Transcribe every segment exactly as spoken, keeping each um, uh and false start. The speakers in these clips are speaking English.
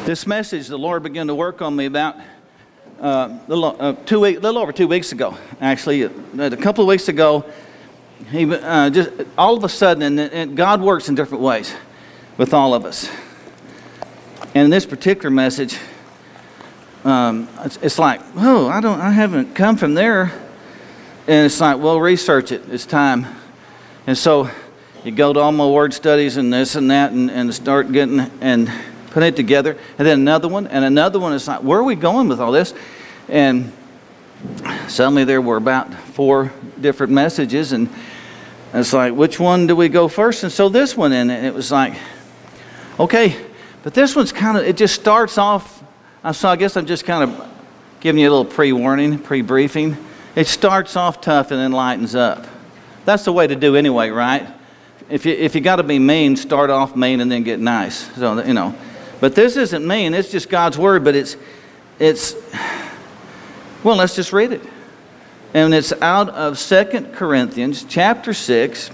This message, the Lord began to work on me about uh, a little, uh, two week, little over two weeks ago, actually. A couple of weeks ago, he uh, just all of a sudden, and, and God works in different ways with all of us. And in this particular message, um, it's, it's like, oh, I don't, I haven't come from there. And it's like, well, research it. It's time. And so you go to all my word studies and this and that, and, and start getting and putting it together. And then another one, and another one. It's like, where are we going with all this? And suddenly there were about four different messages, and it's like, which one do we go first? And so this one, and it was like, okay, but this one's kind of, it just starts off, so I guess I'm just kind of giving you a little pre-warning, pre-briefing. It starts off tough and then lightens up. That's the way to do anyway, right? If you if you got to be mean, start off mean and then get nice. So, you know, but this isn't mean. It's just God's word. But it's it's well, let's just read it. And it's out of Second Corinthians chapter six,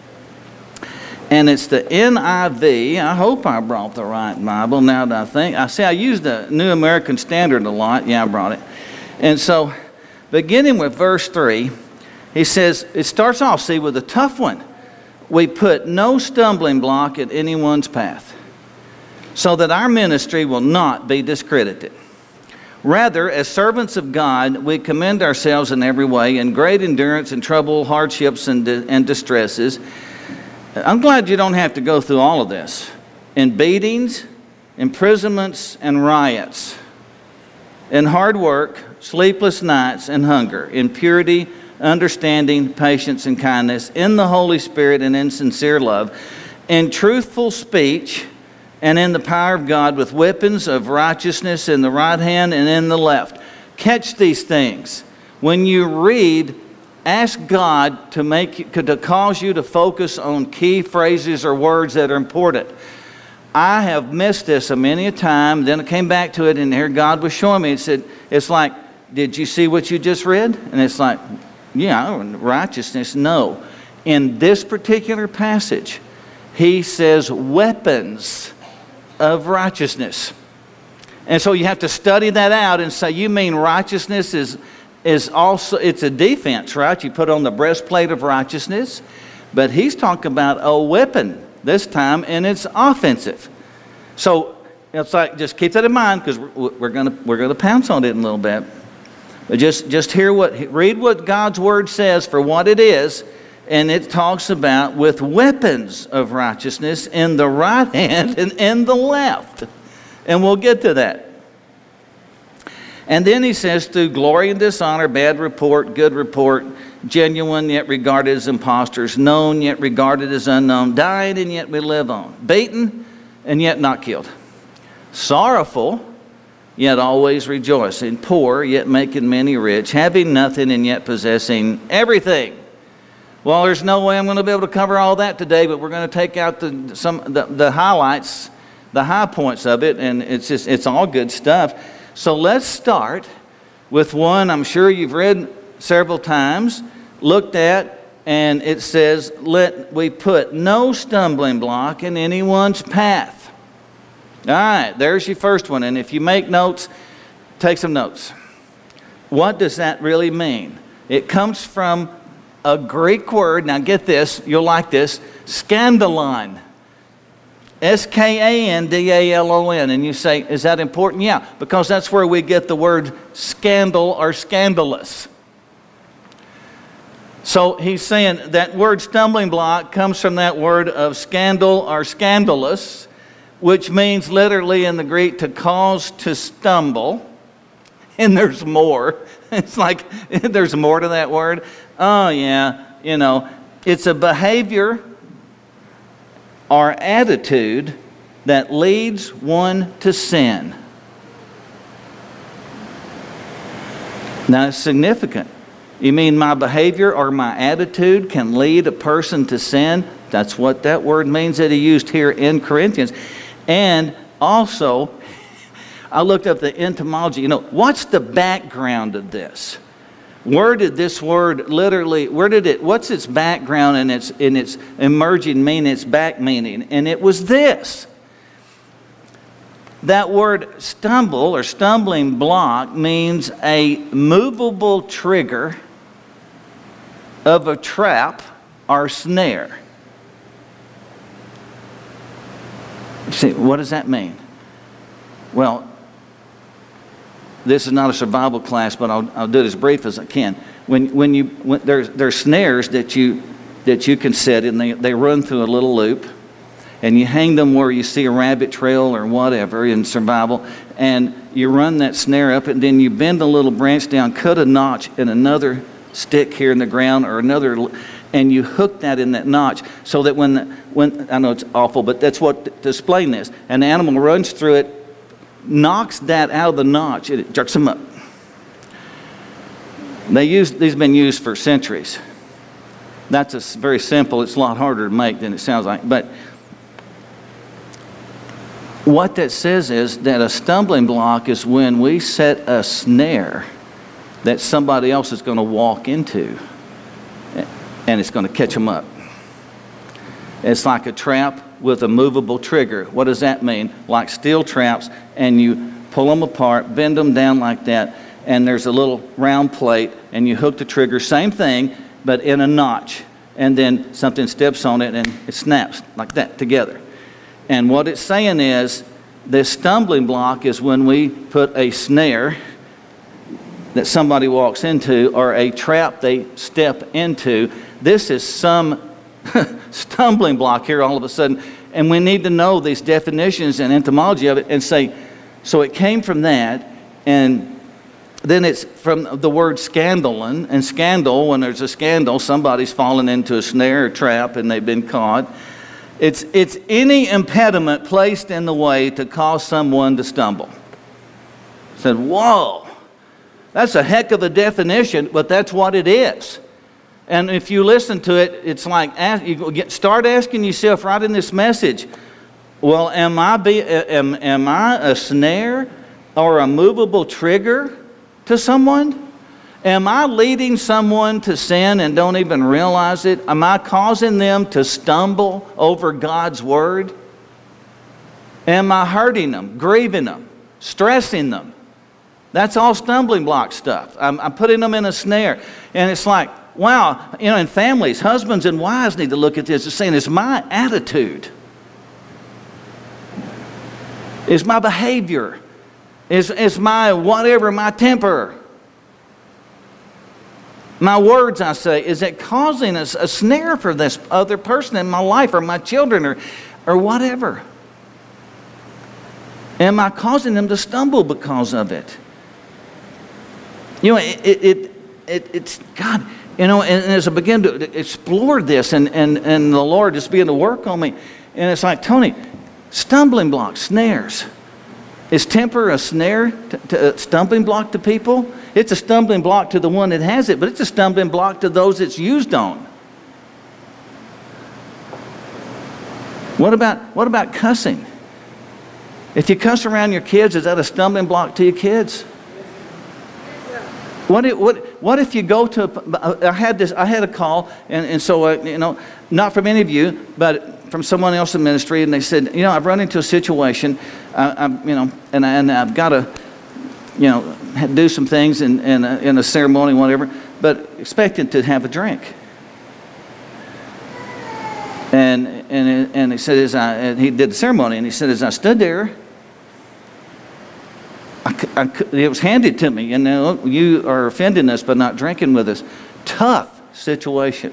and it's the N I V. I hope I brought the right Bible. Now that I think, I see I used the New American Standard a lot. Yeah, I brought it. And so, beginning with verse three, he says it starts off. See, with a tough one. We put no stumbling block in anyone's path, so that our ministry will not be discredited. Rather, as servants of God, we commend ourselves in every way, in great endurance in trouble, hardships, and, di- and distresses. I'm glad you don't have to go through all of this. In beatings, imprisonments, and riots, in hard work, sleepless nights, and hunger, in purity, understanding, patience, and kindness, in the Holy Spirit and in sincere love, in truthful speech, and in the power of God, with weapons of righteousness in the right hand and in the left. Catch these things. When you read, ask God to make you, to cause you to focus on key phrases or words that are important. I have missed this a many a time. Then I came back to it, and here God was showing me. He said, it's like, did you see what you just read? And it's like, yeah, righteousness, no. In this particular passage, he says weapons of righteousness. And so you have to study that out and say, you mean righteousness is, is also, it's a defense, right? You put on the breastplate of righteousness, but he's talking about a weapon this time, and it's offensive. So it's like, just keep that in mind, because we're, we're gonna we're gonna pounce on it in a little bit. But just, just hear what, read what God's word says for what it is, and it talks about with weapons of righteousness in the right hand and in the left. And we'll get to that. And then he says, through glory and dishonor, bad report, good report, genuine yet regarded as impostors, known yet regarded as unknown, died and yet we live on, beaten and yet not killed, sorrowful, yet always rejoicing, poor, yet making many rich, having nothing and yet possessing everything. Well, there's no way I'm going to be able to cover all that today, but we're going to take out the some the, the highlights, the high points of it, and it's just it's all good stuff. So let's start with one I'm sure you've read several times, looked at, and it says, "Let we put no stumbling block in anyone's path." All right, there's your first one. And if you make notes, take some notes. What does that really mean? It comes from a Greek word. Now get this, you'll like this. Scandalon. S K A N D A L O N. And you say, is that important? Yeah, because that's where we get the word scandal or scandalous. So he's saying that word stumbling block comes from that word of scandal or scandalous, which means literally in the Greek to cause to stumble. And there's more. It's like there's more to that word. Oh yeah, you know, it's a behavior or attitude that leads one to sin. Now it's significant. You mean my behavior or my attitude can lead a person to sin? That's what that word means that he used here in Corinthians. And also, I looked up the etymology. You know, what's the background of this? Where did this word literally, where did it, what's its background and its, in its emerging meaning, its back meaning? And it was this. That word stumble or stumbling block means a movable trigger of a trap or snare. See, what does that mean? Well, this is not a survival class, but I'll, I'll do it as brief as I can. When, when you, when there's, there's snares that you, that you can set, and they, they run through a little loop, and you hang them where you see a rabbit trail or whatever in survival, and you run that snare up, and then you bend a little branch down, cut a notch in another stick here in the ground, or another, and you hook that in that notch, so that when, the, when I know it's awful, but that's what to explain this. An animal runs through it, knocks that out of the notch, and it jerks them up. They use, these have been used for centuries. That's a, very simple. It's a lot harder to make than it sounds like. But what that says is that a stumbling block is when we set a snare that somebody else is going to walk into, and it's going to catch them up. It's like a trap with a movable trigger. What does that mean? Like steel traps, and you pull them apart, bend them down like that, and there's a little round plate, and you hook the trigger, same thing, but in a notch, and then something steps on it, and it snaps like that together. And what it's saying is, this stumbling block is when we put a snare that somebody walks into, or a trap they step into. This is some stumbling block here all of a sudden, and we need to know these definitions and etymology of it and say, so it came from that, and then it's from the word scandalon, and scandal, when there's a scandal, somebody's fallen into a snare or trap and they've been caught. It's, it's any impediment placed in the way to cause someone to stumble. I said, whoa, that's a heck of a definition, but that's what it is. And if you listen to it, it's like, ask, you get, start asking yourself right in this message, well, am I, be, am, am I a snare or a movable trigger to someone? Am I leading someone to sin and don't even realize it? Am I causing them to stumble over God's word? Am I hurting them, grieving them, stressing them? That's all stumbling block stuff. I'm, I'm putting them in a snare. And it's like, wow, you know, in families, husbands and wives need to look at this and saying, is my attitude, is my behavior, is, is my whatever, my temper, my words I say, is it causing a, a snare for this other person in my life or my children or, or whatever? Am I causing them to stumble because of it? You know, it, it, it, it it's, God, you know, and, and as I begin to explore this and, and, and the Lord just began to work on me, and it's like, Tony, stumbling blocks, snares. Is temper a snare, to, to, a stumbling block to people? It's a stumbling block to the one that has it, but it's a stumbling block to those it's used on. What about, what about cussing? If you cuss around your kids, is that a stumbling block to your kids? What if, what, what if you go to, I had this, I had a call, and, and so, uh, you know, not from any of you, but from someone else in ministry, and they said, you know, I've run into a situation, uh, I'm, you know, and, I, and I've got to, you know, do some things in, in, a, in a ceremony, whatever, but expecting to have a drink. And and and he said, as I, and he did the ceremony, and he said, as I stood there, I, I, it was handed to me, and now you are offending us by not drinking with us. Tough situation.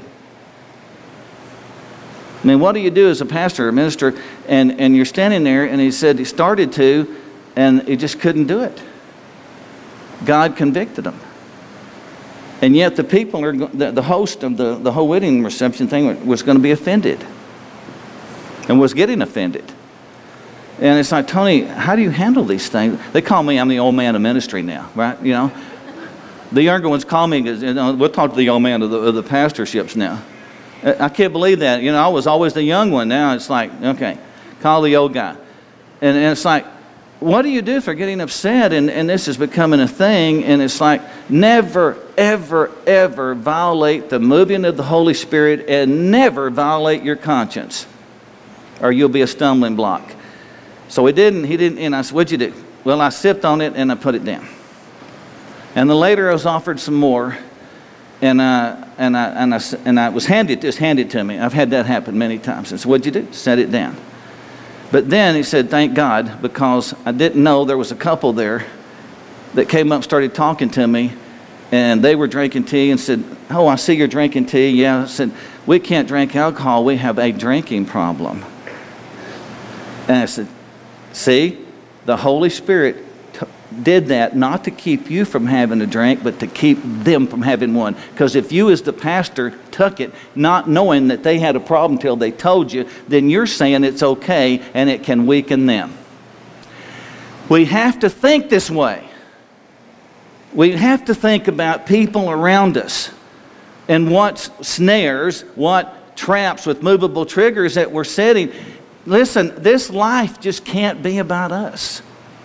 I mean, what do you do as a pastor or a minister, and, and you're standing there, and he said he started to, and he just couldn't do it. God convicted him. And yet the people, are the, the host of the, the whole wedding reception thing was going to be offended, and was getting offended. And it's like, Tony, how do you handle these things? They call me, I'm the old man of ministry now, right? You know, the younger ones call me, you know, we'll talk to the old man of the, of the pastorships now. I can't believe that. You know, I was always the young one. Now it's like, okay, call the old guy. And, and it's like, what do you do for getting upset? And, and this is becoming a thing. And it's like, never, ever, ever violate the moving of the Holy Spirit, and never violate your conscience, or you'll be a stumbling block. So he didn't, he didn't, and I said, what'd you do? Well, I sipped on it and I put it down. And then later I was offered some more, and, uh, and, I, and, I, and I was handed, just handed to me. I've had that happen many times. I said, what'd you do? Set it down. But then he said, thank God, because I didn't know there was a couple there that came up and started talking to me, and they were drinking tea and said, oh, I see you're drinking tea. Yeah, I said, we can't drink alcohol. We have a drinking problem. And I said, see, the Holy Spirit t- did that not to keep you from having a drink, but to keep them from having one. Because if you as the pastor took it, not knowing that they had a problem till they told you, then you're saying it's okay and it can weaken them. We have to think this way. We have to think about people around us and what snares, what traps with movable triggers that we're setting. Listen, this life just can't be about us.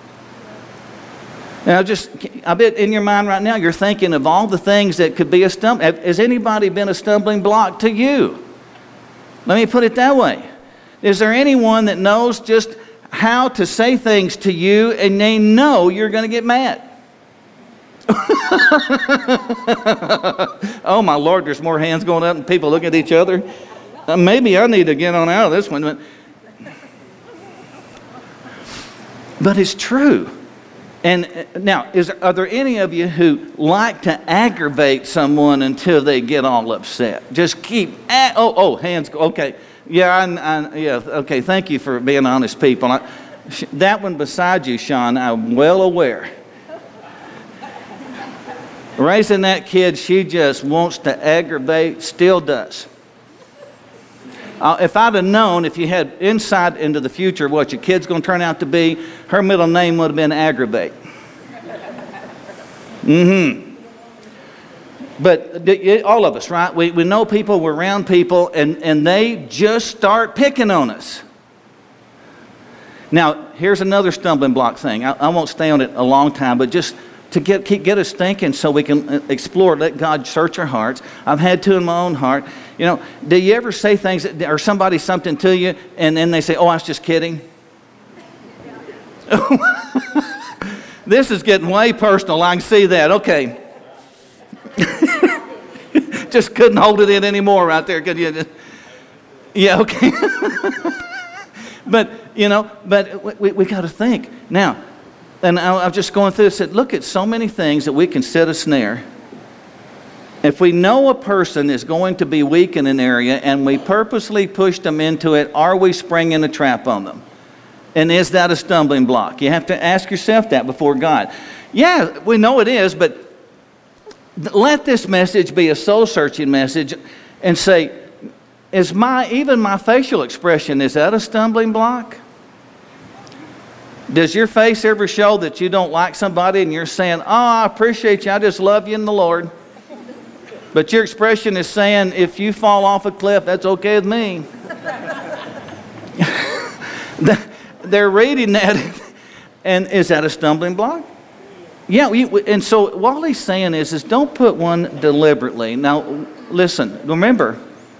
Now, just, I bet in your mind right now, you're thinking of all the things that could be a stumbling. Has anybody been a stumbling block to you? Let me put it that way. Is there anyone that knows just how to say things to you and they know you're going to get mad? Oh my Lord, there's more hands going up and people looking at each other. Uh, maybe I need to get on out of this one. But, but it's true. And uh, now, is there, are there any of you who like to aggravate someone until they get all upset? Just keep, a- oh, oh, hands go, okay. Yeah, I, I, yeah, okay, thank you for being honest people. I, sh- that one beside you, Sean, I'm well aware. Raising that kid, she just wants to aggravate, still does. Uh, if I'd have known, if you had insight into the future what your kid's going to turn out to be, her middle name would have been Aggravate. Mm-hmm. But it, all of us, right? We, we know people, we're around people, and, and they just start picking on us. Now, here's another stumbling block thing. I, I won't stay on it a long time, but just to get keep, get us thinking so we can explore, let God search our hearts. I've had to in my own heart. You know, do you ever say things, that, or somebody something to you, and then they say, oh, I was just kidding? This is getting way personal. I can see that. Okay. Just couldn't hold it in anymore right there, could you? Yeah, okay. But, you know, but we, we got to think. Now, and I, I'm just going through this, said, look at so many things that we can set a snare. If we know a person is going to be weak in an area and we purposely push them into it, are we springing a trap on them? And is that a stumbling block? You have to ask yourself that before God. Yeah, we know it is, but let this message be a soul-searching message and say, is my, even my facial expression, is that a stumbling block? Does your face ever show that you don't like somebody and you're saying, oh, I appreciate you, I just love you in the Lord? But your expression is saying, if you fall off a cliff, that's okay with me. They're reading that, and is that a stumbling block? Yeah, we, and so what he's saying is, is don't put one deliberately. Now, listen, remember,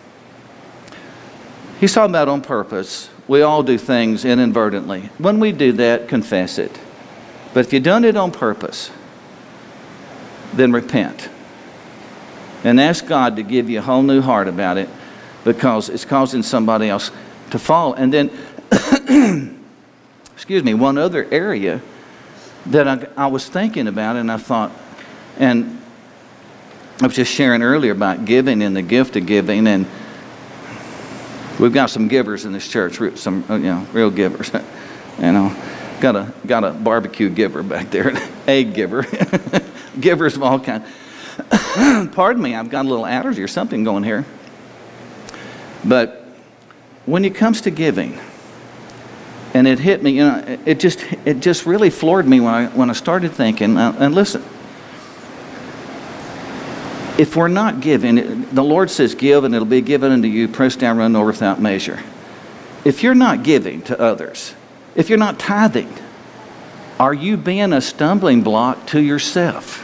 he's talking about on purpose. We all do things inadvertently. When we do that, confess it. But if you've done it on purpose, then repent. And ask God to give you a whole new heart about it, because it's causing somebody else to fall. And then, excuse me, one other area that I, I was thinking about, and I thought, and I was just sharing earlier about giving and the gift of giving, and we've got some givers in this church, some you know real givers. You know, got a got a barbecue giver back there, an egg giver, givers of all kinds. Pardon me, I've got a little allergy or something going here. But when it comes to giving, and it hit me, you know, it just it just really floored me when I when I started thinking. Uh, and listen, if we're not giving, the Lord says, "Give, and it'll be given unto you, pressed down, run over without measure." If you're not giving to others, if you're not tithing, are you being a stumbling block to yourself?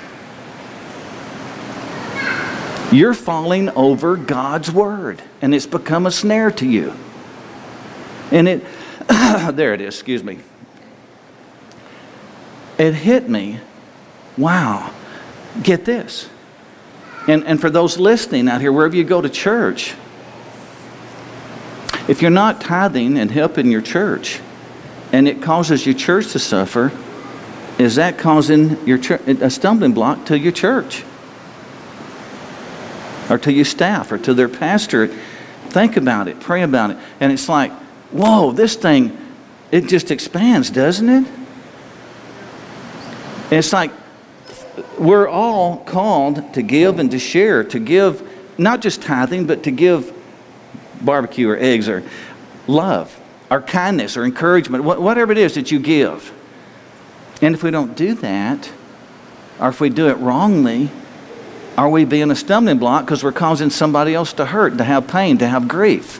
You're falling over God's word, and it's become a snare to you. And it, there it is, excuse me. it hit me. Wow, get this. And, and for those listening out here, wherever you go to church, if you're not tithing and helping your church, and it causes your church to suffer, is that causing your church a stumbling block to your church? Or to your staff, or to their pastor? Think about it, pray about it. And it's like, whoa, this thing, it just expands, doesn't it? And it's like, we're all called to give and to share, to give, not just tithing, but to give barbecue or eggs or love or kindness or encouragement, whatever it is that you give. And if we don't do that, or if we do it wrongly, are we being a stumbling block because we're causing somebody else to hurt, to have pain, to have grief?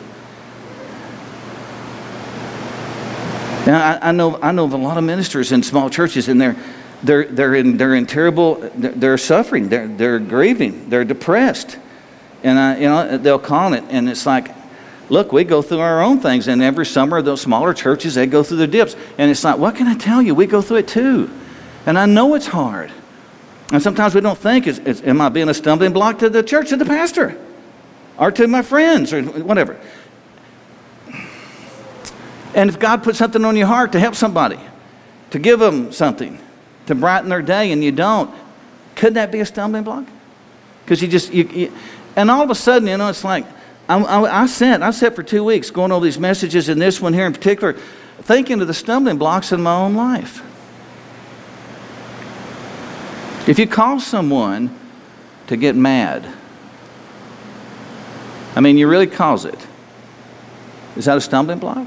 Now, I, I know I know of a lot of ministers in small churches, and they're they're they're in they're in terrible they're, they're suffering, they're they're grieving, they're depressed, and I, you know they'll call it, and it's like, look, we go through our own things, and every summer those smaller churches, they go through their dips, and it's like, what can I tell you? We go through it too, and I know it's hard, and sometimes we don't think, is, is am I being a stumbling block to the church, to the pastor, or to my friends, or whatever? And if God puts something on your heart to help somebody, to give them something, to brighten their day, and you don't, could that be a stumbling block? Because you just, you, you, and all of a sudden, you know, it's like, I, I, I sat, I sat for two weeks going over these messages, and this one here in particular, thinking of the stumbling blocks in my own life. If you cause someone to get mad, I mean, you really cause it, is that a stumbling block?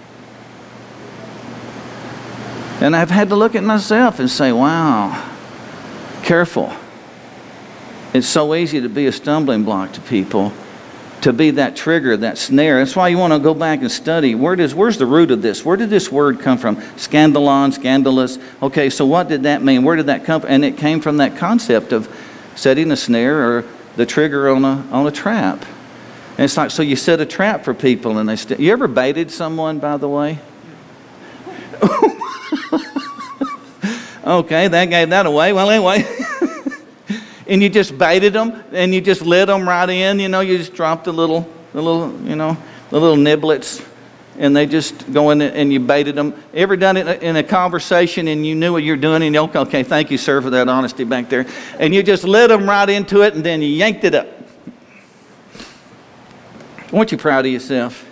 And I've had to look at myself and say, wow, careful. It's so easy to be a stumbling block to people, to be that trigger, that snare. That's why you want to go back and study. Where does, where's the root of this? Where did this word come from? Scandalon, scandalous. Okay, so what did that mean? Where did that come from? And it came from that concept of setting a snare or the trigger on a, on a trap. And it's like, so you set a trap for people, and they st- you ever baited someone, by the way? Okay, that gave that away. Well, anyway. And you just baited them, and you just led them right in. You know, you just dropped the little, the little, you know, the little niblets, and they just go in and you baited them. Ever done it in a conversation, and you knew what you're doing, and you okay, okay, thank you, sir, for that honesty back there. And you just led them right into it, and then you yanked it up. Weren't you proud of yourself?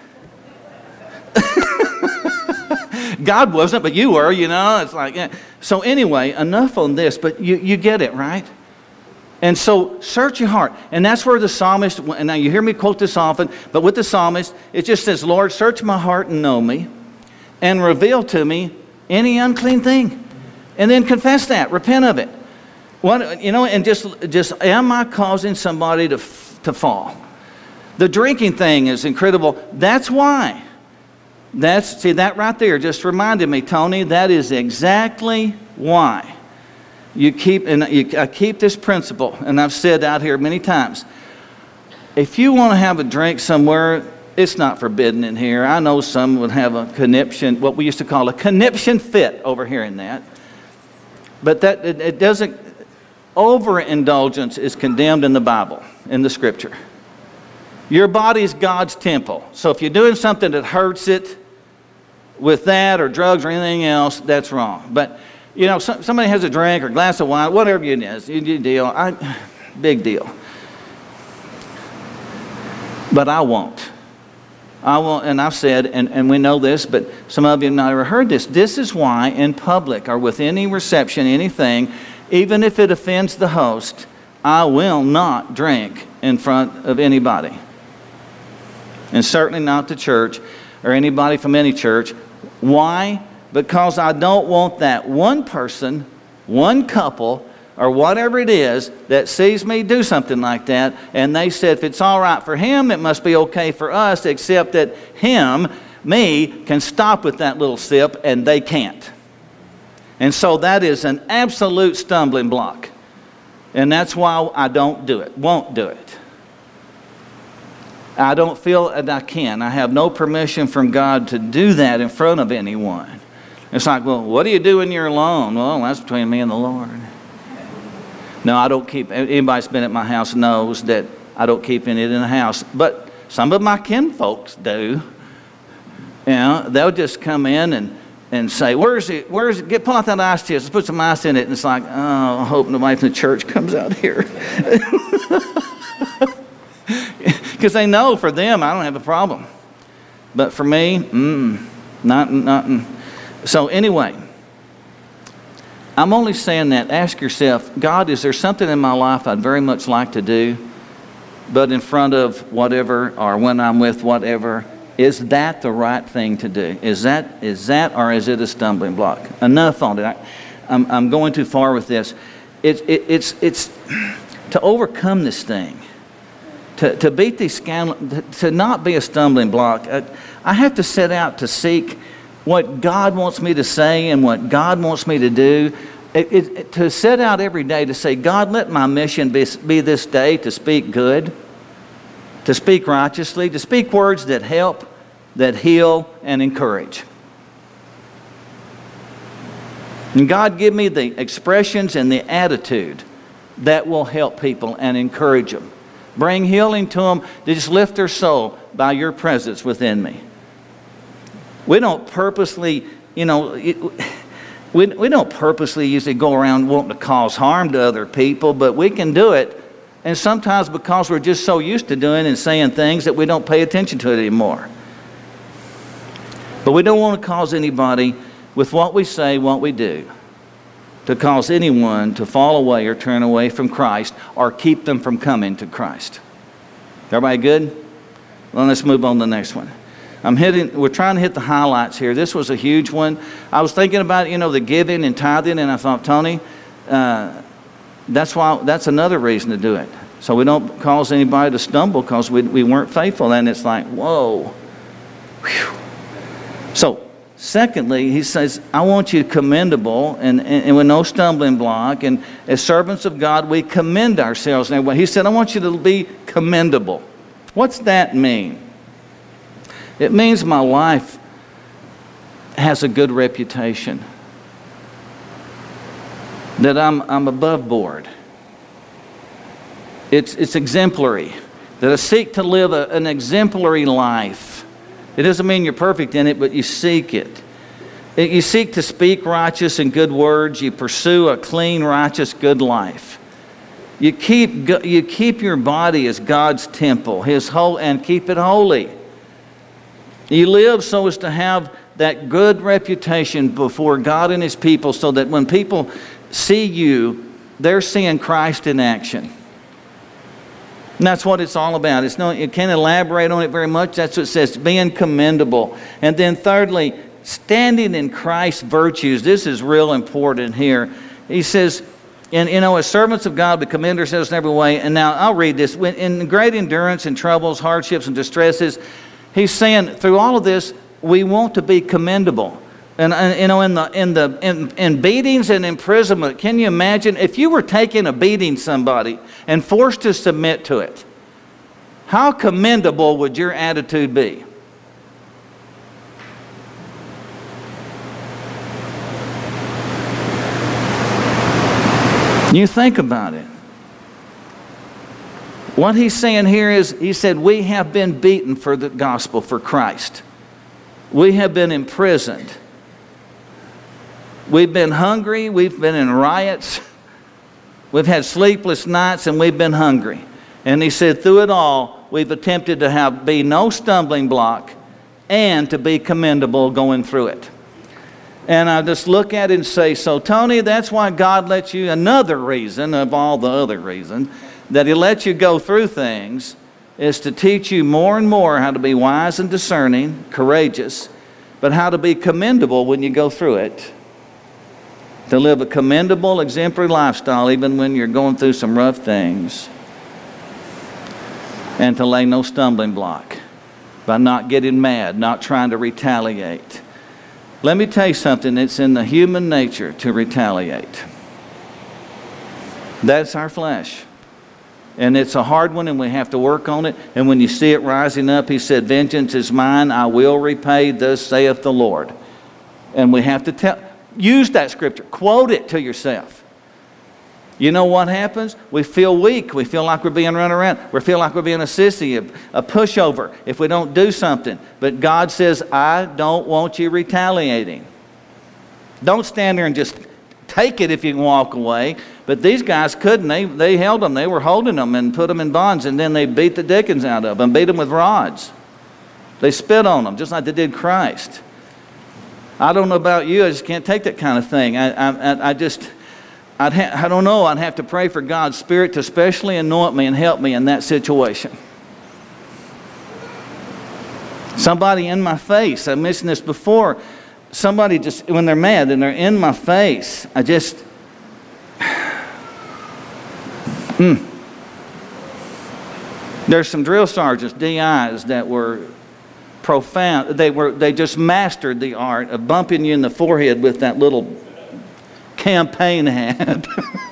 God wasn't, but you were, you know. It's like, yeah. So anyway, enough on this, but you, you get it, right? And so search your heart. And that's where the psalmist, and now you hear me quote this often, but with the psalmist, it just says, Lord, search my heart and know me, and reveal to me any unclean thing. And then confess that, repent of it. What, you know, and just, just am I causing somebody to, to fall? The drinking thing is incredible. That's why. That's, see, that right there just reminded me, Tony, that is exactly why. You keep, and you, I keep this principle, and I've said out here many times, if you want to have a drink somewhere, it's not forbidden in here. I know some would have a conniption, what we used to call a conniption fit over hearing that. But that it, it doesn't, overindulgence is condemned in the Bible, in the Scripture. Your body is God's temple. So if you're doing something that hurts it with that or drugs or anything else, that's wrong. But you know, some, somebody has a drink or a glass of wine, whatever it is, you do deal. I, big deal. But I won't. I won't, and I've said, and, and we know this, but some of you have not ever heard this. This is why in public or with any reception, anything, even if it offends the host, I will not drink in front of anybody. And certainly not the church or anybody from any church. Why? Because I don't want that one person, one couple, or whatever it is that sees me do something like that, and they said if it's all right for him, it must be okay for us, except that him, me, can stop with that little sip, and they can't. And so that is an absolute stumbling block. And that's why I don't do it, won't do it. I don't feel that I can. I have no permission from God to do that in front of anyone. It's like, well, what do you do when you're alone? Well, that's between me and the Lord. No, I don't keep, anybody that's been at my house knows that I don't keep any in the house. But some of my kinfolks do. You know, they'll just come in and, and say, where's it, where's it, get, pull out that ice chest, let's put some ice in it. And it's like, oh, I hope nobody from the church comes out here. Because they know for them, I don't have a problem. But for me, mm, not, nothing. So anyway, I'm only saying that, ask yourself, God, is there something in my life I'd very much like to do, but in front of whatever, or when I'm with whatever, is that the right thing to do? Is that, is that, or is it a stumbling block? Enough on it. I, I'm, I'm going too far with this. It, it, it's, it's to overcome this thing, to, to beat these scandal, to, to not be a stumbling block. I, I have to set out to seek what God wants me to say and what God wants me to do. It, it, to set out every day to say, God, let my mission be, be this day to speak good, to speak righteously, to speak words that help, that heal, and encourage. And God, give me the expressions and the attitude that will help people and encourage them. Bring healing to them, to just lift their soul by your presence within me. We don't purposely, you know, it, we, we don't purposely usually go around wanting to cause harm to other people, but we can do it. And sometimes because we're just so used to doing and saying things that we don't pay attention to it anymore. But we don't want to cause anybody, with what we say, what we do, to cause anyone to fall away or turn away from Christ or keep them from coming to Christ. Everybody good? Well, let's move on to the next one. I'm hitting, we're trying to hit the highlights here. This was a huge one. I was thinking about, you know, the giving and tithing, and I thought, Tony, uh, that's why, that's another reason to do it. So we don't cause anybody to stumble because we, we weren't faithful. And it's like, whoa. Whew. So, secondly, he says, I want you commendable and, and, and with no stumbling block. And as servants of God, we commend ourselves in every way. He said, I want you to be commendable. What's that mean? It means my life has a good reputation. That I'm, I'm above board. It's, it's exemplary. That I seek to live a, an exemplary life. It doesn't mean you're perfect in it, but you seek it. it. You seek to speak righteous and good words. You pursue a clean, righteous, good life. You keep, you keep your body as God's temple, His whole, and keep it holy. You live so as to have that good reputation before God and His people, so that when people see you, they're seeing Christ in action. And that's what it's all about. It's no, you can't elaborate on it very much. That's what it says, being commendable. And then thirdly, standing in Christ's virtues. This is real important here. He says, and you know, as servants of God, we commend ourselves in every way. And now I'll read this. When, in great endurance and troubles, hardships, and distresses, he's saying through all of this, we want to be commendable. And, and you know, in the in the in, in beatings and imprisonment, can you imagine if you were taking a beating somebody and forced to submit to it? How commendable would your attitude be? You think about it. What he's saying here is, he said, we have been beaten for the gospel, for Christ. We have been imprisoned. We've been hungry. We've been in riots. We've had sleepless nights, and we've been hungry. And he said, through it all, we've attempted to have be no stumbling block and to be commendable going through it. And I just look at it and say, so Tony, that's why God lets you, another reason of all the other reasons, that He lets you go through things is to teach you more and more how to be wise and discerning, courageous, but how to be commendable when you go through it. To live a commendable, exemplary lifestyle even when you're going through some rough things. And to lay no stumbling block by not getting mad, not trying to retaliate. Let me tell you something, it's in the human nature to retaliate. That's our flesh. And it's a hard one, and we have to work on it. And when you see it rising up, He said, vengeance is mine, I will repay, thus saith the Lord. And we have to tell, use that scripture. Quote it to yourself. You know what happens? We feel weak. We feel like we're being run around. We feel like we're being a sissy, a, a pushover if we don't do something. But God says, I don't want you retaliating. Don't stand there and just take it if you can walk away. But these guys couldn't. They, they held them. They were holding them and put them in bonds. And then they beat the dickens out of them, beat them with rods. They spit on them just like they did Christ. I don't know about you. I just can't take that kind of thing. I, I, I just... I'd ha- I don't know, I'd have to pray for God's Spirit to especially anoint me and help me in that situation. Somebody in my face, I mentioned this before, somebody just, when they're mad and they're in my face, I just, mm. There's some drill sergeants, D Is, that were profound. They were, they just mastered the art of bumping you in the forehead with that little campaign hat.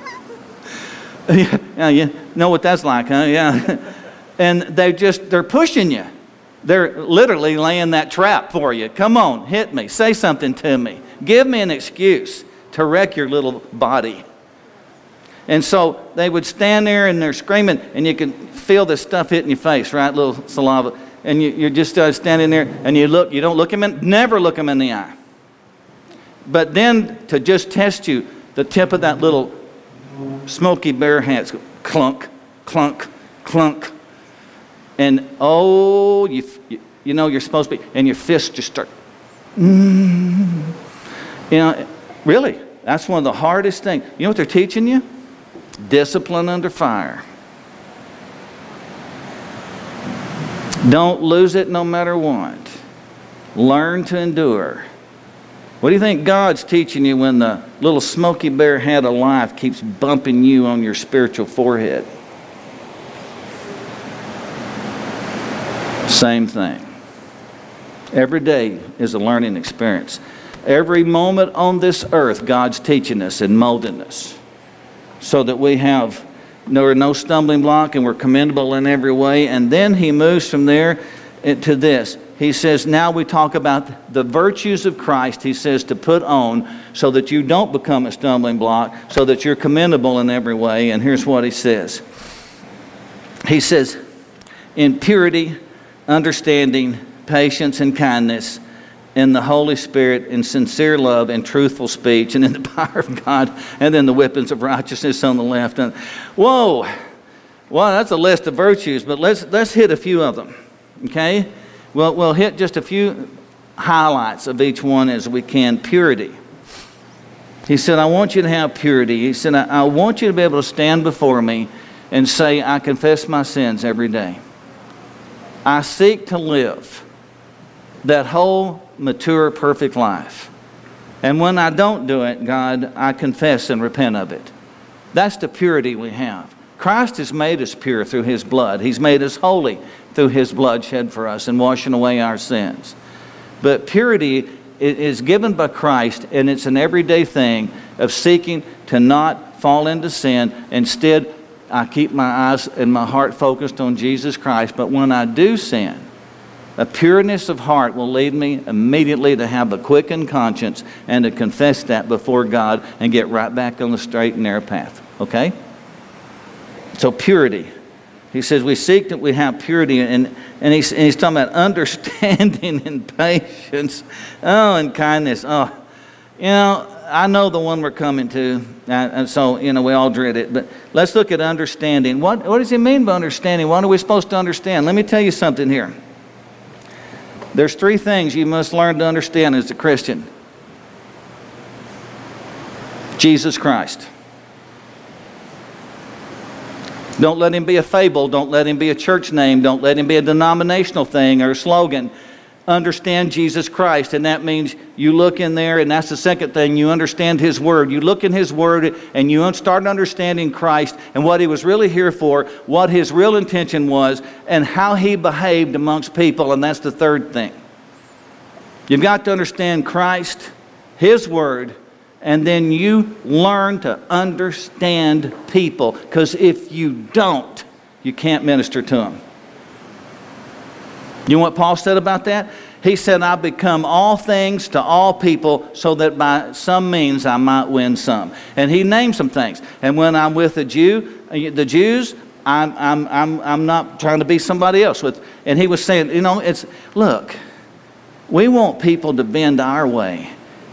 Yeah, you know what that's like, huh? Yeah. And they just, they're pushing you. They're literally laying that trap for you. Come on, hit me. Say something to me. Give me an excuse to wreck your little body. And so they would stand there and they're screaming, and you can feel this stuff hitting your face, right? Little saliva. And you, you're just uh, standing there, and you look, you don't look them in, never look them in the eye. But then to just test you, the tip of that little Smokey Bear hat, clunk, clunk, clunk. And oh, you, you know you're supposed to be, and your fists just start. Mm. You know, really, that's one of the hardest things. You know what they're teaching you? Discipline under fire. Don't lose it no matter what. Learn to endure. What do you think God's teaching you when the little Smokey Bear hat of life keeps bumping you on your spiritual forehead? Same thing. Every day is a learning experience. Every moment on this earth, God's teaching us and molding us so that we have there are no stumbling block and we're commendable in every way. And then he moves from there to this. He says, now we talk about the virtues of Christ, he says, to put on so that you don't become a stumbling block, so that you're commendable in every way. And here's what he says. He says, in purity, understanding, patience, and kindness, in the Holy Spirit, in sincere love and truthful speech, and in the power of God, and then the weapons of righteousness on the left. And whoa, well, that's a list of virtues, but let's let's hit a few of them, okay? Well, we'll hit just a few highlights of each one as we can. Purity. He said, I want you to have purity. He said, I, I want you to be able to stand before me and say, I confess my sins every day. I seek to live that whole, mature, perfect life. And when I don't do it, God, I confess and repent of it. That's the purity we have. Christ has made us pure through his blood. He's made us holy through his blood shed for us and washing away our sins. But purity is given by Christ, and it's an everyday thing of seeking to not fall into sin. Instead, I keep my eyes and my heart focused on Jesus Christ. But when I do sin, a pureness of heart will lead me immediately to have a quickened conscience and to confess that before God and get right back on the straight and narrow path. Okay? So purity. He says we seek that we have purity, and, and, he's, and he's talking about understanding and patience. Oh, and kindness. Oh, you know, I know the one we're coming to, and so, you know, we all dread it. But let's look at understanding. What, what does he mean by understanding? What are we supposed to understand? Let me tell you something here. There's three things you must learn to understand as a Christian. Jesus Christ. Don't let him be a fable. Don't let him be a church name. Don't let him be a denominational thing or a slogan. Understand Jesus Christ. And that means you look in there, and that's the second thing. You understand his word. You look in his word and you start understanding Christ and what he was really here for, what his real intention was, and how he behaved amongst people. And that's the third thing. You've got to understand Christ, his word, and then you learn to understand people. Because if you don't, you can't minister to them. You know what Paul said about that? He said, I become all things to all people so that by some means I might win some. And he named some things. And when I'm with the Jew, the Jews, I'm, I'm, I'm, I'm not trying to be somebody else. With, and he was saying, you know, it's, look, we want people to bend our way.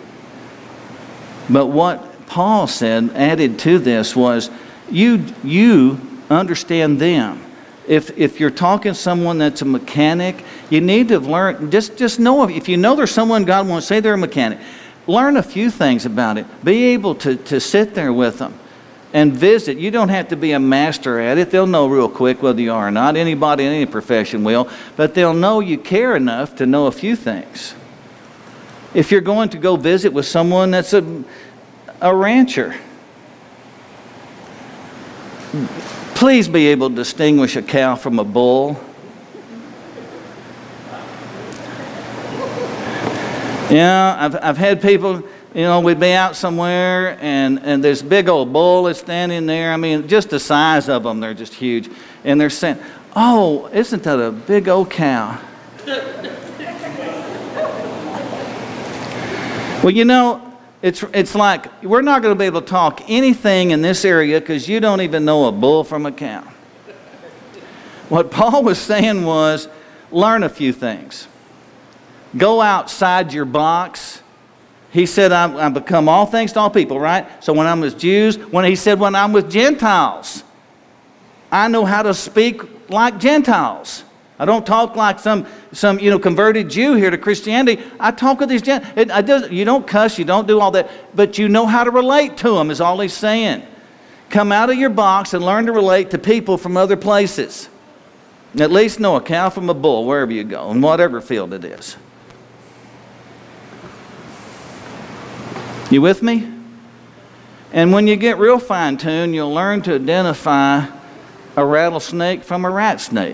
But what Paul said, added to this, was you, you understand them. If, if you're talking to someone that's a mechanic, you need to learn, just, just know, if you know there's someone God wants, say they're a mechanic, learn a few things about it. Be able to, to sit there with them and visit. You don't have to be a master at it. They'll know real quick whether you are or not. Anybody in any profession will. But they'll know you care enough to know a few things. If you're going to go visit with someone that's a, a rancher, please be able to distinguish a cow from a bull. Yeah, I've, I've had people, you know, we'd be out somewhere and, and there's a big old bull that's standing there. I mean, just the size of them, they're just huge. And they're saying, oh, isn't that a big old cow? Well, you know, It's, it's like we're not going to be able to talk anything in this area because you don't even know a bull from a cow. What Paul was saying was, learn a few things. Go outside your box. He said, I, I become all things to all people, right? So when I'm with Jews, when he said, when I'm with Gentiles, I know how to speak like Gentiles. I don't talk like some, some you know, converted Jew here to Christianity. I talk with these Gentiles. It, it does, you don't cuss, you don't do all that, but you know how to relate to them is all he's saying. Come out of your box and learn to relate to people from other places. At least know a cow from a bull wherever you go, in whatever field it is. You with me? And when you get real fine-tuned, you'll learn to identify a rattlesnake from a rat snake.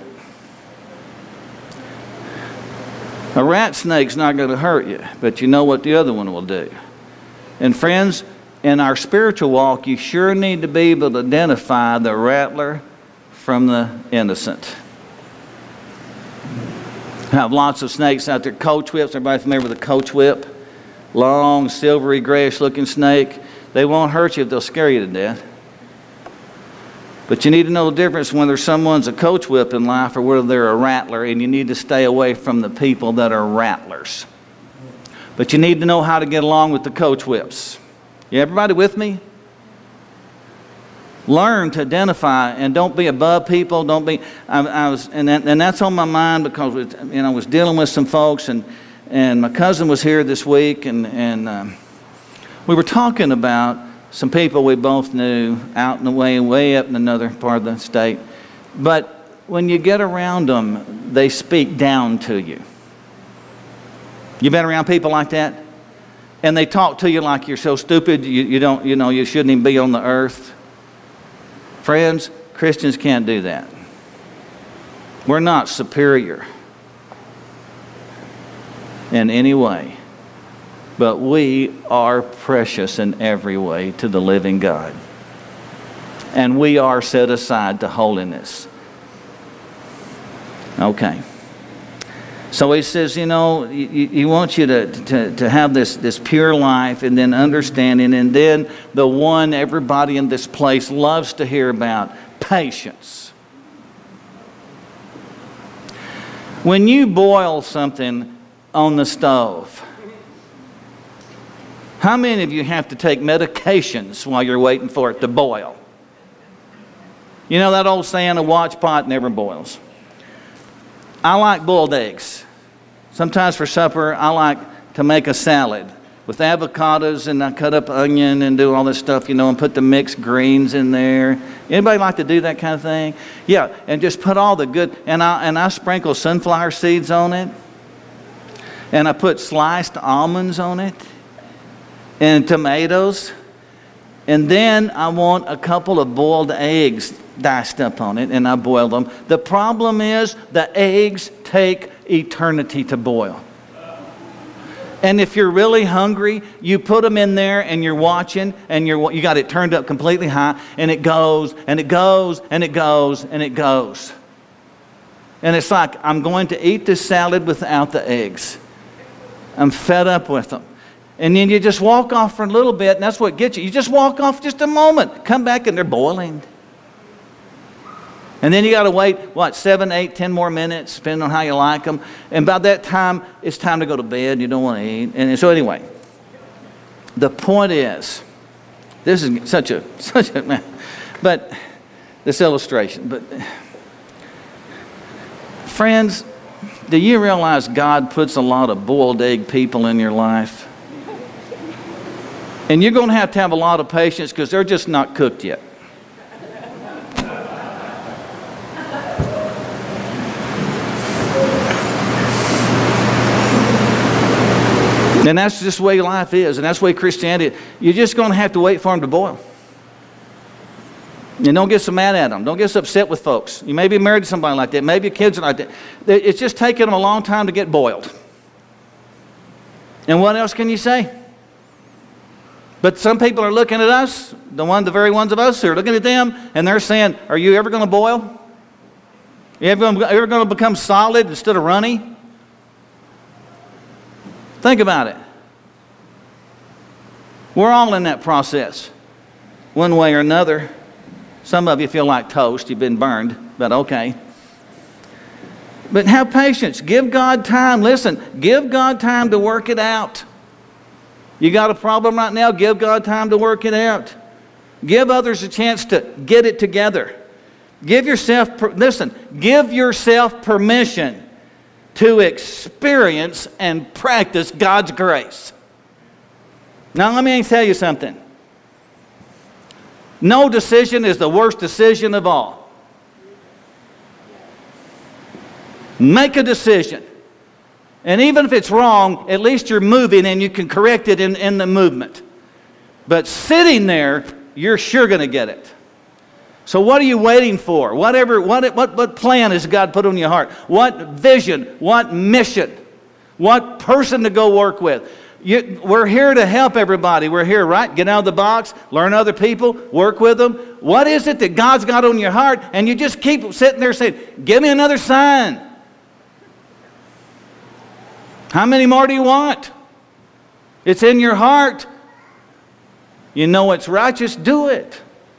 A rat snake's not going to hurt you, but you know what the other one will do. And friends, in our spiritual walk, you sure need to be able to identify the rattler from the innocent. I have lots of snakes out there. Coach whips, everybody familiar with a coach whip? Long, silvery, grayish looking snake. They won't hurt you if they'll scare you to death. But you need to know the difference when there's someone's a coach whip in life or whether they're a rattler, and you need to stay away from the people that are rattlers. But you need to know how to get along with the coach whips. You everybody with me? Learn to identify and don't be above people. Don't be. I, I was, and that, and that's on my mind because it, you know I was dealing with some folks, and and my cousin was here this week, and and um, we were talking about some people we both knew out in the way, way up in another part of the state. But when you get around them, they speak down to you. You been around people like that? And they talk to you like you're so stupid, you, you don't, you know, you shouldn't even be on the earth. Friends, Christians can't do that. We're not superior in any way. But we are precious in every way to the living God. And we are set aside to holiness. Okay. So he says, you know, he, he wants you to, to, to have this, this pure life and then understanding. And then the one everybody in this place loves to hear about, patience. When you boil something on the stove, how many of you have to take medications while you're waiting for it to boil? You know that old saying, a watch pot never boils. I like boiled eggs. Sometimes for supper, I like to make a salad with avocados, and I cut up onion and do all this stuff, you know, and put the mixed greens in there. Anybody like to do that kind of thing? Yeah, and just put all the good, and I, and I sprinkle sunflower seeds on it, and I put sliced almonds on it, and tomatoes, and then I want a couple of boiled eggs diced up on it, and I boil them. The problem is the eggs take eternity to boil. And if you're really hungry, you put them in there and you're watching, and you're you got it turned up completely high, and it goes and it goes and it goes and it goes. And it's like, I'm going to eat this salad without the eggs. I'm fed up with them. And then you just walk off for a little bit, and that's what gets you. You just walk off just a moment. Come back, and they're boiling. And then you got to wait, what, seven, eight, ten more minutes, depending on how you like them. And by that time, it's time to go to bed. You don't want to eat. And so anyway, the point is, this is such a, such a, man, but this illustration, but friends, do you realize God puts a lot of boiled egg people in your life? And you're going to have to have a lot of patience because they're just not cooked yet. And that's just the way life is, and that's the way Christianity is. You're just going to have to wait for them to boil. And don't get so mad at them. Don't get so upset with folks. You may be married to somebody like that. Maybe your kids are like that. It's just taking them a long time to get boiled. And what else can you say? But some people are looking at us, the one, the very ones of us who are looking at them, and they're saying, are you ever going to boil? Are you ever going to, ever going to become solid instead of runny? Think about it. We're all in that process, one way or another. Some of you feel like toast. You've been burned, but okay. But have patience. Give God time. Listen, give God time to work it out. You got a problem right now? Give God time to work it out. Give others a chance to get it together. Give yourself, listen, give yourself permission to experience and practice God's grace. Now let me tell you something. No decision is the worst decision of all. Make a decision. And even if it's wrong, at least you're moving and you can correct it in, in the movement. But sitting there, you're sure going to get it. So what are you waiting for? Whatever, what, what, what plan has God put on your heart? What vision? What mission? What person to go work with? You, we're here to help everybody. We're here, right? Get out of the box, learn other people, work with them. What is it that God's got on your heart? And you just keep sitting there saying, give me another sign. How many more do you want? It's in your heart. You know it's righteous, do it.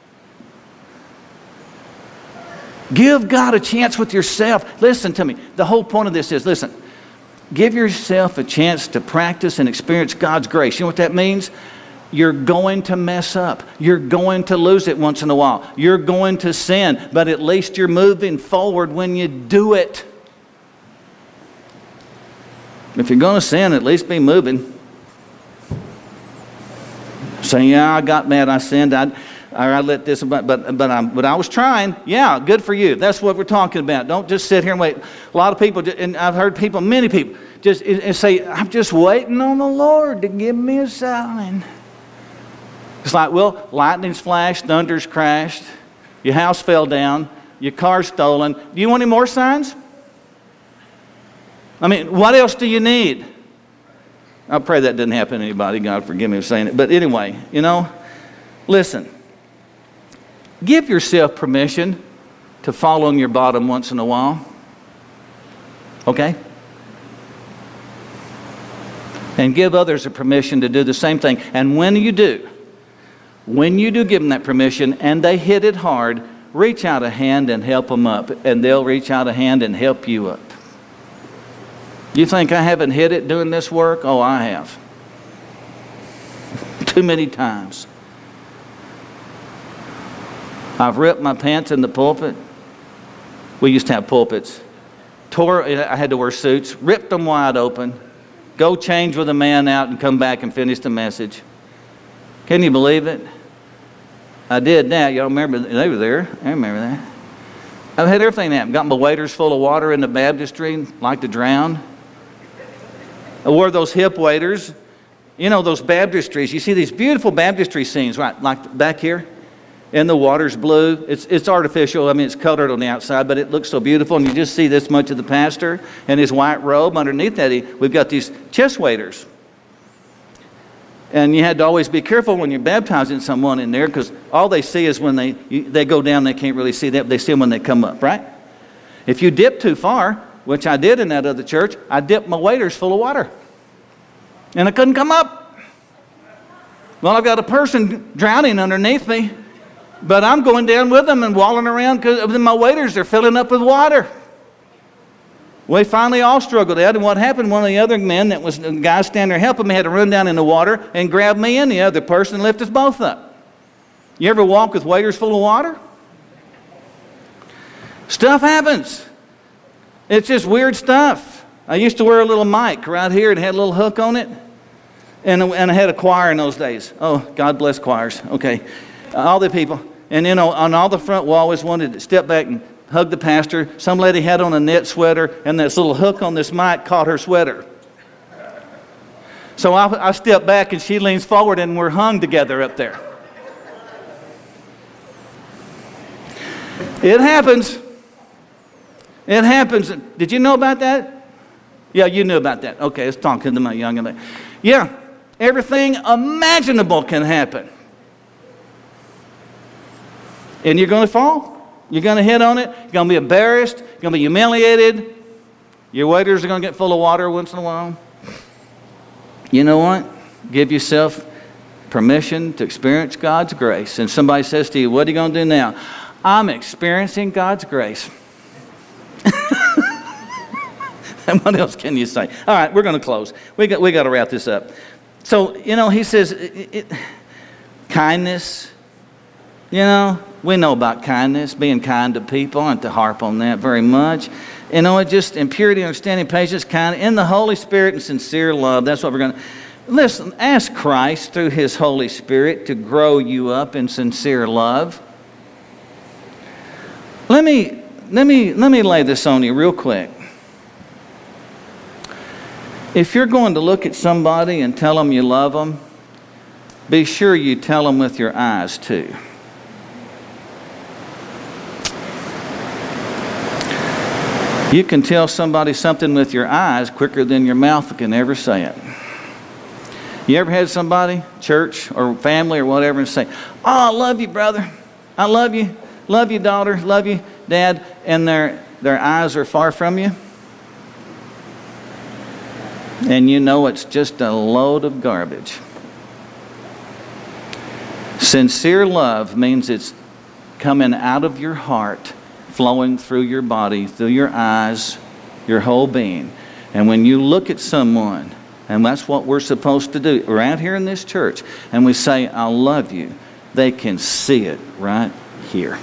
Give God a chance with yourself. Listen to me. The whole point of this is, listen, give yourself a chance to practice and experience God's grace. You know what that means? You're going to mess up. You're going to lose it once in a while. You're going to sin, but at least you're moving forward when you do it. If you're going to sin, at least be moving. Say, yeah, I got mad, I sinned, I... Or I let this, but but but, I'm, but I was trying. Yeah, good for you. That's what we're talking about. Don't just sit here and wait. A lot of people, and I've heard people, many people, just and say, I'm just waiting on the Lord to give me a sign. It's like, well, lightning's flashed, thunder's crashed, your house fell down, your car's stolen. Do you want any more signs? I mean, what else do you need? I pray that didn't happen to anybody. God forgive me for saying it. But anyway, you know, listen. Give yourself permission to fall on your bottom once in a while. Okay? And give others a permission to do the same thing. And when you do, when you do give them that permission and they hit it hard, reach out a hand and help them up. And they'll reach out a hand and help you up. You think I haven't hit it doing this work? Oh, I have. Too many times. I've ripped my pants in the pulpit. We used to have pulpits. Tore, I had to wear suits, ripped them wide open, go change with a man out and come back and finish the message. Can you believe it? I did that. Y'all remember, they were there. I remember that. I've had everything happen. Got my waders full of water in the baptistry, like to drown. I wore those hip waders. You know, those baptistries. You see these beautiful baptistry scenes, right, like back here. And the water's blue. It's, it's artificial. I mean, it's colored on the outside, but it looks so beautiful. And you just see this much of the pastor and his white robe. Underneath that, he, we've got these chest waders. And you had to always be careful when you're baptizing someone in there because all they see is when they, you, they go down, they can't really see that. They see them when they come up, right? If you dip too far, which I did in that other church, I dipped my waders full of water. And I couldn't come up. Well, I've got a person drowning underneath me, but I'm going down with them and walling around because my waders are filling up with water. We finally all struggled out, and what happened, one of the other men that was the guy standing there helping me had to run down in the water and grab me and the other person and lift us both up. You ever walk with waders full of water? Stuff happens. It's just weird stuff. I used to wear a little mic right here. It had a little hook on it. And, and I had a choir in those days. Oh, God bless choirs. Okay. All the people. And, you know, on all the front wall, I always wanted to step back and hug the pastor. Some lady had on a knit sweater, and this little hook on this mic caught her sweater. So I, I step back, and she leans forward, and we're hung together up there. It happens. It happens. Did you know about that? Yeah, you knew about that. Okay, let's talk to my young lady. Yeah, everything imaginable can happen. And you're going to fall. You're going to hit on it. You're going to be embarrassed. You're going to be humiliated. Your waders are going to get full of water once in a while. You know what? Give yourself permission to experience God's grace. And somebody says to you, what are you going to do now? I'm experiencing God's grace. And what else can you say? All right, we're going to close. We got, we got to wrap this up. So, you know, he says, it, it, kindness, you know, we know about kindness, being kind to people. I don't have to harp on that very much. You know, it just, in purity, understanding, patience, kindness, in the Holy Spirit and sincere love. That's what we're going to, listen, ask Christ through His Holy Spirit to grow you up in sincere love. Let me, let me, let me lay this on you real quick. If you're going to look at somebody and tell them you love them, be sure you tell them with your eyes too. You can tell somebody something with your eyes quicker than your mouth can ever say it. You ever had somebody, church or family or whatever, and say, oh, I love you, brother. I love you. Love you, daughter. Love you, dad. And their, their eyes are far from you. And you know it's just a load of garbage. Sincere love means it's coming out of your heart, flowing through your body, through your eyes, your whole being. And when you look at someone, and that's what we're supposed to do, we're out here in this church, and we say, I love you, they can see it right here.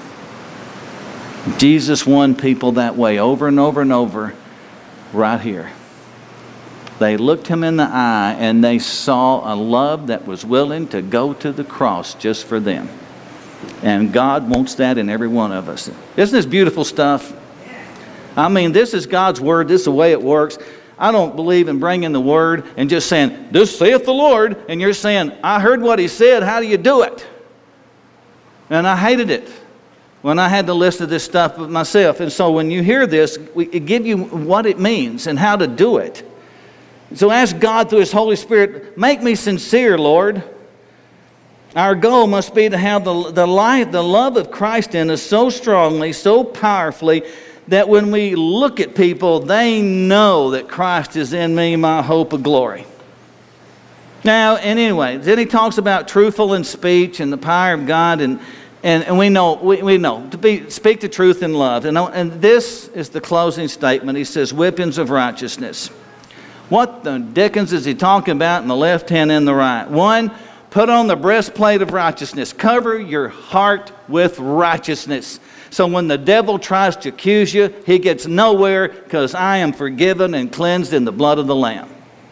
Jesus won people that way over and over and over, right here. They looked Him in the eye and they saw a love that was willing to go to the cross just for them. And God wants that in every one of us. Isn't this beautiful stuff? I mean, this is God's Word. This is the way it works. I don't believe in bringing the Word and just saying, this saith the Lord, and you're saying, I heard what He said, how do you do it? And I hated it when I had to listen to this stuff myself. And so when you hear this, we give you what it means and how to do it. So ask God through His Holy Spirit, make me sincere, Lord. Our goal must be to have the, the light, the love of Christ in us so strongly, so powerfully, that when we look at people, they know that Christ is in me, my hope of glory. Now, and anyway, then he talks about truthful in speech and the power of God, and and, and we know we, we know to be speak the truth in love. And, and this is the closing statement. He says, weapons of righteousness. What the dickens is he talking about in the left hand and the right? One, put on the breastplate of righteousness. Cover your heart with righteousness. So when the devil tries to accuse you, he gets nowhere, because I am forgiven and cleansed in the blood of the Lamb.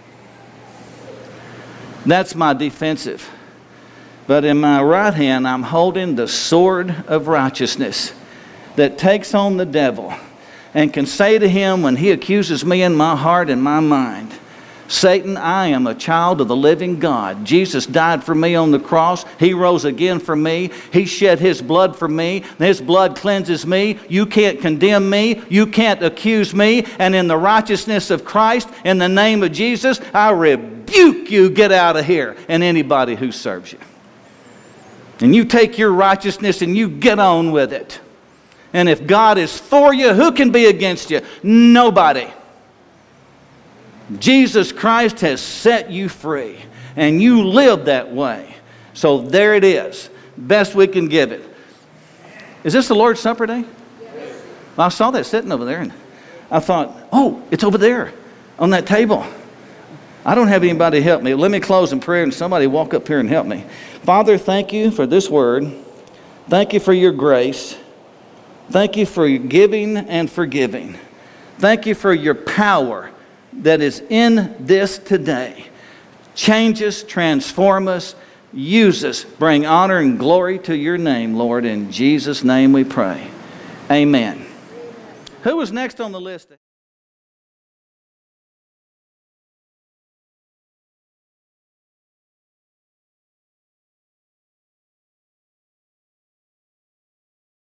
That's my defensive. But in my right hand, I'm holding the sword of righteousness that takes on the devil and can say to him when he accuses me in my heart and my mind, Satan, I am a child of the living God. Jesus died for me on the cross. He rose again for me. He shed His blood for me. His blood cleanses me. You can't condemn me. You can't accuse me. And in the righteousness of Christ, in the name of Jesus, I rebuke you. Get out of here. And anybody who serves you. And you take your righteousness and you get on with it. And if God is for you, who can be against you? Nobody. Jesus Christ has set you free, and you live that way. So there it is. Best we can give it. Is this the Lord's Supper day? Yes. Well, I saw that sitting over there, and I thought, oh, it's over there on that table. I don't have anybody to help me. Let me close in prayer, and somebody walk up here and help me. Father, thank you for this word. Thank you for your grace. Thank you for your giving and forgiving. Thank you for your power that is in this today. Change us, transform us, use us, bring honor and glory to your name, Lord. In Jesus' name we pray. Amen. Who was next on the list?